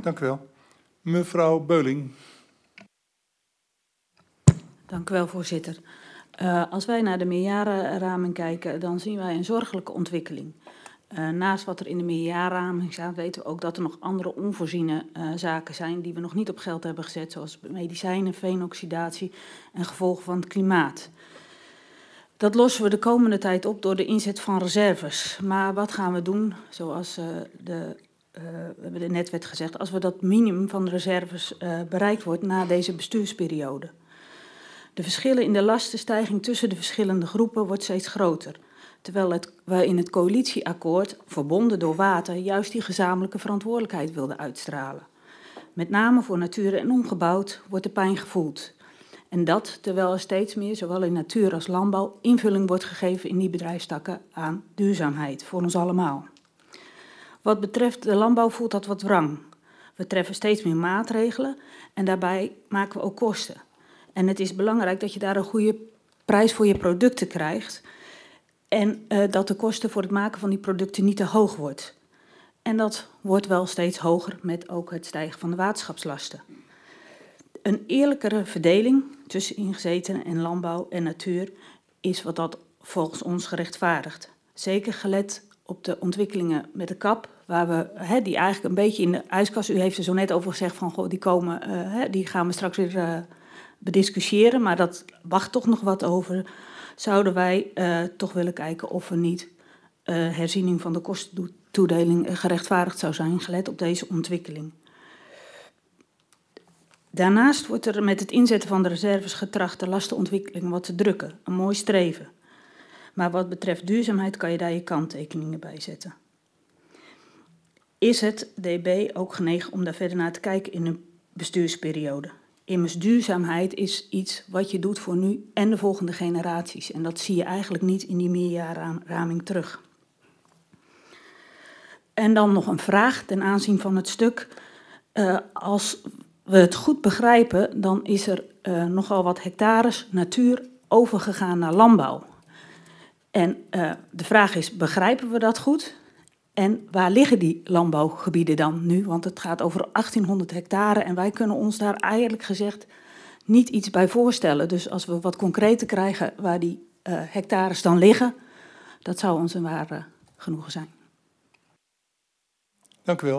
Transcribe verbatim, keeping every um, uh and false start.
Dank u wel. Mevrouw Beuling. Dank u wel, voorzitter. Uh, als wij naar de meerjarenraming kijken, dan zien wij een zorgelijke ontwikkeling. Uh, naast wat er in de meerjarenraming staat, weten we ook dat er nog andere onvoorziene uh, zaken zijn die we nog niet op geld hebben gezet, zoals medicijnen, veenoxidatie en gevolgen van het klimaat. Dat lossen we de komende tijd op door de inzet van reserves. Maar wat gaan we doen, zoals uh, de, uh, we hebben er net werd gezegd, als we dat minimum van de reserves uh, bereikt wordt na deze bestuursperiode? De verschillen in de lastenstijging tussen de verschillende groepen wordt steeds groter. Terwijl het, we in het coalitieakkoord, verbonden door water, juist die gezamenlijke verantwoordelijkheid wilden uitstralen. Met name voor natuur en ongebouwd wordt de pijn gevoeld. En dat terwijl er steeds meer, zowel in natuur als landbouw, invulling wordt gegeven in die bedrijfstakken aan duurzaamheid, voor ons allemaal. Wat betreft de landbouw voelt dat wat wrang. We treffen steeds meer maatregelen en daarbij maken we ook kosten. En het is belangrijk dat je daar een goede prijs voor je producten krijgt. En uh, dat de kosten voor het maken van die producten niet te hoog wordt. En dat wordt wel steeds hoger met ook het stijgen van de waterschapslasten. Een eerlijkere verdeling tussen ingezetenen en landbouw en natuur is wat dat volgens ons gerechtvaardigt. Zeker gelet op de ontwikkelingen met de kap, waar we, he, die eigenlijk een beetje in de ijskast, u heeft er zo net over gezegd van, goh, die komen, uh, he, die gaan we straks weer uh, bediscussiëren, maar dat wacht toch nog wat over. Zouden wij uh, toch willen kijken of er niet uh, herziening van de kostentoedeling uh, gerechtvaardigd zou zijn, gelet op deze ontwikkeling. Daarnaast wordt er met het inzetten van de reserves getracht de lastenontwikkeling wat te drukken. Een mooi streven. Maar wat betreft duurzaamheid kan je daar je kanttekeningen bij zetten. Is het D B ook genegen om daar verder naar te kijken in een bestuursperiode? Immers duurzaamheid is iets wat je doet voor nu en de volgende generaties. En dat zie je eigenlijk niet in die meerjarenraming terug. En dan nog een vraag ten aanzien van het stuk. Uh, als we het goed begrijpen, dan is er uh, nogal wat hectares natuur overgegaan naar landbouw. En uh, de vraag is, begrijpen we dat goed? En waar liggen die landbouwgebieden dan nu? Want het gaat over achttienhonderd hectare en wij kunnen ons daar eigenlijk gezegd niet iets bij voorstellen. Dus als we wat concreter krijgen waar die uh, hectares dan liggen, dat zou ons een waar uh, genoegen zijn. Dank u wel.